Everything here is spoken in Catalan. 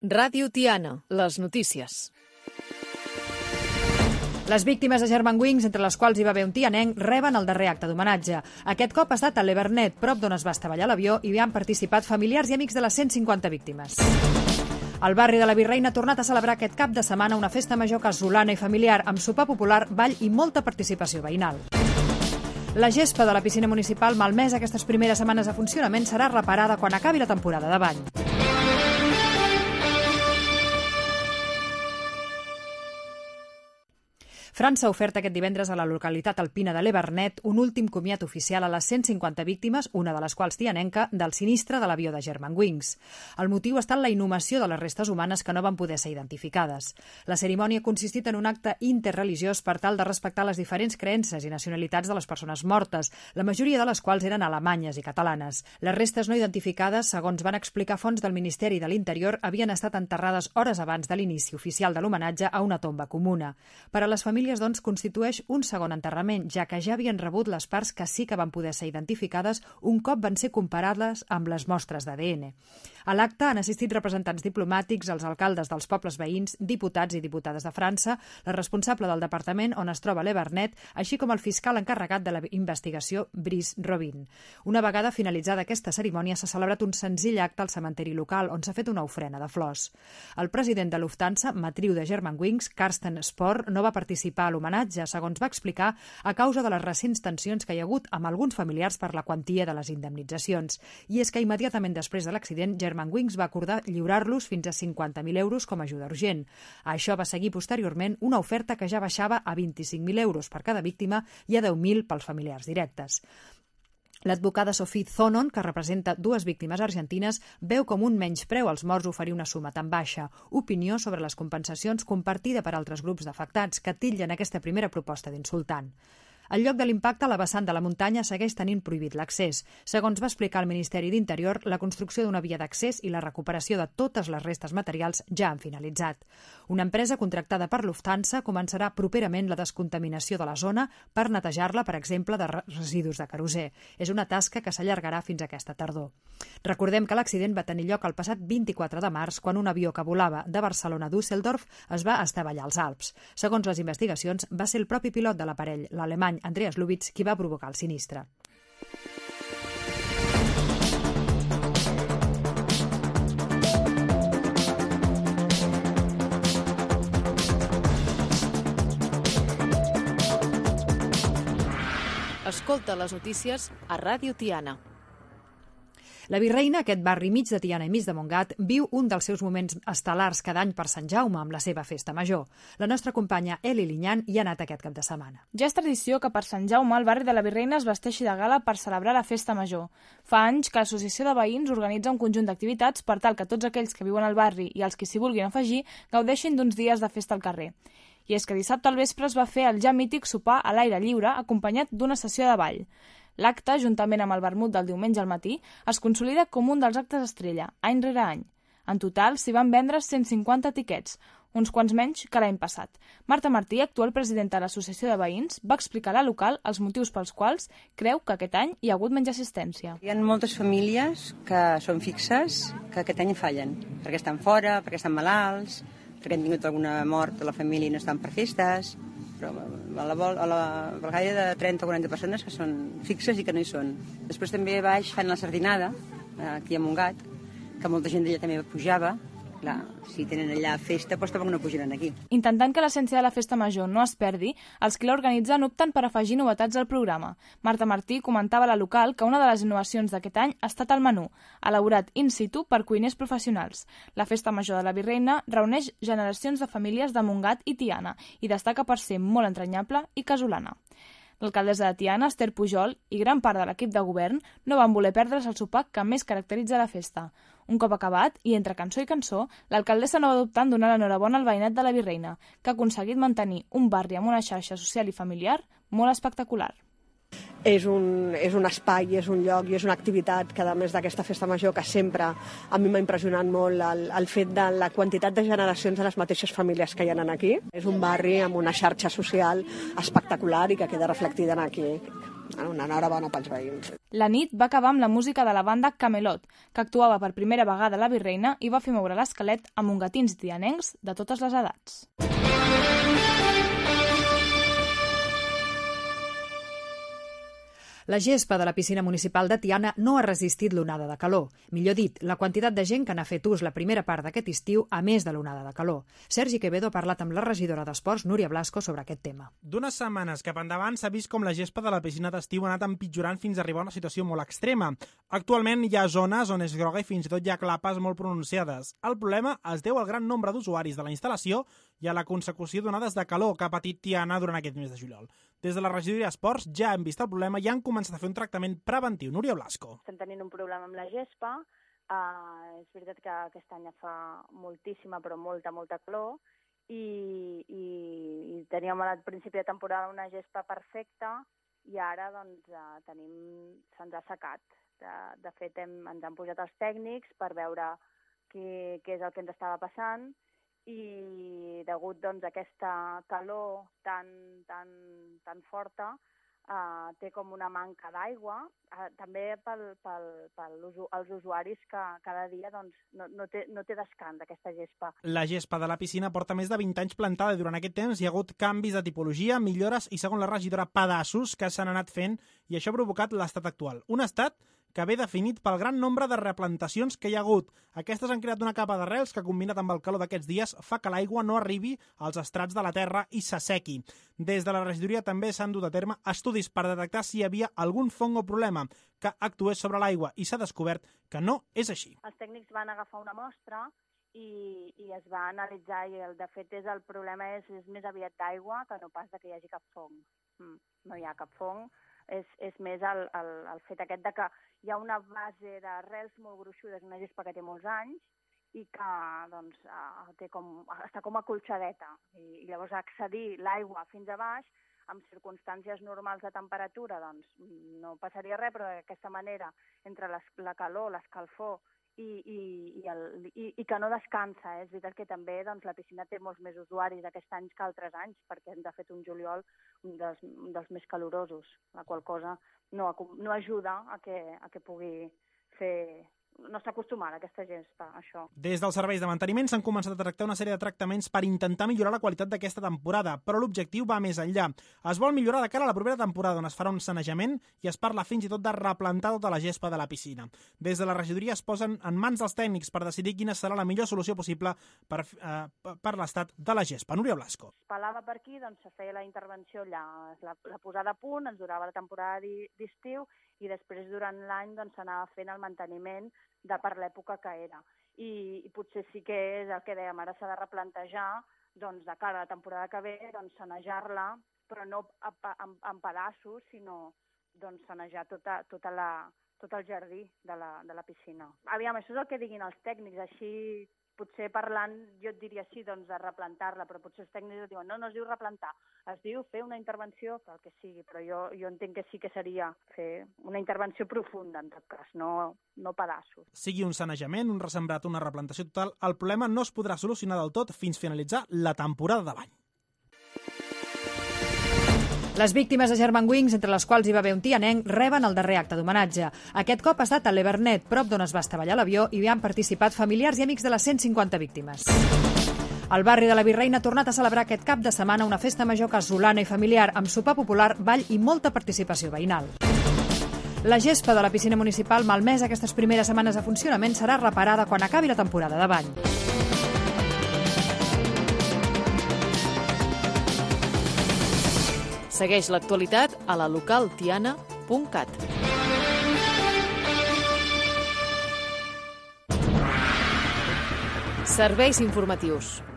Ràdio Tiana, les notícies. Les víctimes de Germanwings, entre les quals hi va haver un tianenc, reben el darrer acte d'homenatge. Aquest cop ha estat a l'Evernet, prop d'on es va estavellar l'avió, i hi han participat familiars i amics de les 150 víctimes. El barri de la Virreina ha tornat a celebrar aquest cap de setmana una festa major casolana i familiar, amb sopar popular, ball i molta participació veïnal. La gespa de la piscina municipal, malmesa aquestes primeres setmanes de funcionament, serà reparada quan acabi la temporada de bany. França ha ofert aquest divendres a la localitat alpina de l'Evernet un últim comiat oficial a les 150 víctimes, una de les quals tianenca, del sinistre de l'avió de Germanwings. El motiu ha estat la inhumació de les restes humanes que no van poder ser identificades. La cerimònia ha consistit en un acte interreligiós per tal de respectar les diferents creences i nacionalitats de les persones mortes, la majoria de les quals eren alemanyes i catalanes. Les restes no identificades, segons van explicar fonts del Ministeri de l'Interior, havien estat enterrades hores abans de l'inici oficial de l'homenatge a una tomba comuna. Per a les famílies, doncs, constitueix un segon enterrament, ja que ja havien rebut les parts que sí que van poder ser identificades un cop van ser comparades amb les mostres d'ADN. A l'acte han assistit representants diplomàtics, els alcaldes dels pobles veïns, diputats i diputades de França, la responsable del departament on es troba l'Evernet, així com el fiscal encarregat de la investigació, Brice Robin. Una vegada finalitzada aquesta cerimònia, s'ha celebrat un senzill acte al cementeri local, on s'ha fet una ofrena de flors. El president de Lufthansa, matriu de Germanwings, Carsten Spohr, no va participar a l'homenatge, segons va explicar, a causa de les recents tensions que hi ha hagut amb alguns familiars per la quantia de les indemnitzacions. I és que immediatament després de l'accident, Germanwings va acordar lliurar-los fins a 50.000 euros com a ajuda urgent. A això va seguir posteriorment una oferta que ja baixava a 25.000 euros per cada víctima i a 10.000 pels familiars directes. L'advocada Sophie Zonon, que representa dues víctimes argentines, veu com un menyspreu als morts oferir una suma tan baixa. Opinió sobre les compensacions compartida per altres grups d'afectats que titllen aquesta primera proposta d'insultant. Al lloc de l'impacte, la vessant de la muntanya segueix tenint prohibit l'accés. Segons va explicar el Ministeri d'Interior, la construcció d'una via d'accés i la recuperació de totes les restes materials ja han finalitzat. Una empresa contractada per Lufthansa començarà properament la descontaminació de la zona per netejar-la, per exemple, de residus de querosè. És una tasca que s'allargarà fins a aquesta tardor. Recordem que l'accident va tenir lloc el passat 24 de març, quan un avió que volava de Barcelona a Düsseldorf es va estavellar als Alps. Segons les investigacions, va ser el propi pilot de l'aparell, l'alemany Andreas Lubitz, qui va provocar el sinistre. Escolta les notícies a Ràdio Tiana. La Virreina, aquest barri mig de Tiana i mig de Montgat, viu un dels seus moments estel·lars cada any per Sant Jaume amb la seva festa major. La nostra companya Eli Linyan hi ha anat aquest cap de setmana. Ja és tradició que per Sant Jaume el barri de la Virreina es vesteixi de gala per celebrar la festa major. Fa anys que l'associació de veïns organitza un conjunt d'activitats per tal que tots aquells que viuen al barri i els que s'hi vulguin afegir gaudeixin d'uns dies de festa al carrer. I és que dissabte al vespre es va fer el ja mític sopar a l'aire lliure acompanyat d'una sessió de ball. L'acte, juntament amb el vermut del diumenge al matí, es consolida com un dels actes estrella, any rere any. En total, s'hi van vendre 150 tiquets, uns quants menys que l'any passat. Marta Martí, actual presidenta de l'Associació de Veïns, va explicar a la local els motius pels quals creu que aquest any hi ha hagut menys assistència. Hi ha moltes famílies que són fixes que aquest any fallen, perquè estan fora, perquè estan malalts, perquè han tingut alguna mort de la família i no estan per festes, però a la vegada de 30 o 40 persones que són fixes i que no hi són. Després també baix fan la sardinada, aquí a Montgat, que molta gent d'allà també pujava. Clar, si tenen allà festa, doncs tampoc no pujaran aquí. Intentant que l'essència de la festa major no es perdi, els que l'organitzen opten per afegir novetats al programa. Marta Martí comentava a la local que una de les innovacions d'aquest any ha estat el menú, elaborat in situ per cuiners professionals. La festa major de la Virreina reuneix generacions de famílies de Montgat i Tiana i destaca per ser molt entranyable i casolana. L'alcaldessa de Tiana, Esther Pujol, i gran part de l'equip de govern no van voler perdre's el sopar que més caracteritza la festa. Un cop acabat, i entre cançó i cançó, l'alcaldessa no va dubtar en donar l'enhorabona al veïnat de la Virreina, que ha aconseguit mantenir un barri amb una xarxa social i familiar molt espectacular. És un espai, és un lloc i és una activitat que, a més d'aquesta festa major, que sempre a mi m'ha impressionat molt el fet de la quantitat de generacions de les mateixes famílies que hi ha aquí. És un barri amb una xarxa social espectacular i que queda reflectida aquí. una enhorabona pels veïns. La nit va acabar amb la música de la banda Camelot, que actuava per primera vegada a la Virreina i va fer moure l'esquelet amb mongatins tianencs de totes les edats. La gespa de la piscina municipal de Tiana no ha resistit l'onada de calor. Millor dit, la quantitat de gent que n'ha fet ús la primera part d'aquest estiu, a més de l'onada de calor. Sergi Quevedo ha parlat amb la regidora d'Esports, Núria Blasco, sobre aquest tema. D'unes setmanes cap endavant s'ha vist com la gespa de la piscina d'estiu ha anat empitjorant fins a arribar a una situació molt extrema. Actualment hi ha zones on és groga i fins i tot hi ha clapes molt pronunciades. El problema es deu al gran nombre d'usuaris de la instal·lació i a la consecució d'onades de calor que ha patit Tiana durant aquest mes de juliol. Des de la regidoria d'Esports ja hem vist el problema i han començat a fer un tractament preventiu. Núria Blasco. Estem tenint un problema amb la gespa. És veritat que aquest any fa moltíssima, però molta calor, i teníem al principi de temporada una gespa perfecta i ara doncs, se'ns ha assecat. De fet, ens han pujat els tècnics per veure què és el que ens estava passant, i degut doncs, a aquesta calor tan forta té com una manca d'aigua, també pels usuaris que cada dia doncs, no té descans aquesta gespa. La gespa de la piscina porta més de 20 anys plantada i durant aquest temps hi ha hagut canvis de tipologia, millores i, segons la regidora, pedaços que s'han anat fent i això ha provocat l'estat actual. Un estat que ve definit pel gran nombre de replantacions que hi ha hagut. Aquestes han creat una capa d'arrels que, combinat amb el calor d'aquests dies, fa que l'aigua no arribi als estrats de la terra i s'assequi. Des de la regidoria també s'han dut a terme estudis per detectar si hi havia algun fong o problema que actués sobre l'aigua i s'ha descobert que no és així. Els tècnics van agafar una mostra i es va analitzar i de fet el problema és més aviat d'aigua que no pas que hi hagi cap fong. No hi ha cap fong. És més el fet aquest de que hi ha una base d'arrels molt gruixudes, una gespa que té molts anys i que doncs, està com acolxadeta. I llavors accedir l'aigua fins a baix, amb circumstàncies normals de temperatura, doncs no passaria res, però d'aquesta manera, entre la calor, l'escalfor i que no descansa. És veritat que també doncs, la piscina té molts més usuaris aquest any que altres anys, perquè ens ha fet un juliol dels més calorosos, la qual cosa no ajuda a que pugui fer... No està acostumada aquesta gespa, això. Des dels serveis de manteniment s'han començat a tractar una sèrie de tractaments per intentar millorar la qualitat d'aquesta temporada, però l'objectiu va més enllà. Es vol millorar de cara a la propera temporada, on es farà un sanejament i es parla fins i tot de replantar tota la gespa de la piscina. Des de la regidoria es posen en mans dels tècnics per decidir quina serà la millor solució possible per l'estat de la gespa. Núria Blasco. Es pelava per aquí, doncs se feia la intervenció allà, la posada a punt, ens durava la temporada d'estiu i després durant l'any doncs, s'anava fent el manteniment per l'època que era. I potser sí que és el que dèiem, ara s'ha de replantejar doncs, de cara a la temporada que ve, doncs, sanejar-la, però no en pedaços, sinó doncs, sanejar tot el jardí de la piscina. Aviam, això és el que diguin els tècnics, així potser parlant jo et diria sí, doncs, de replantar-la, però potser els tècnics diuen no es diu replantar, es diu fer una intervenció, pel que sigui, però jo entenc que sí que seria fer una intervenció profunda, en tot cas, no pedaços. Sigui un sanejament, un ressembrat, una replantació total, el problema no es podrà solucionar del tot fins finalitzar la temporada de bany. Les víctimes de Germanwings, entre les quals hi va haver un tianenc, reben el darrer acte d'homenatge. Aquest cop ha estat a l'Evernet, prop d'on es va estavellar l'avió, i hi han participat familiars i amics de les 150 víctimes. El barri de la Virreina ha tornat a celebrar aquest cap de setmana una festa major casolana i familiar, amb sopar popular, ball i molta participació veïnal. La gespa de la piscina municipal, malmesa aquestes primeres setmanes de funcionament, serà reparada quan acabi la temporada de bany. Segueix l'actualitat a la localtiana.cat. Serveis informatius.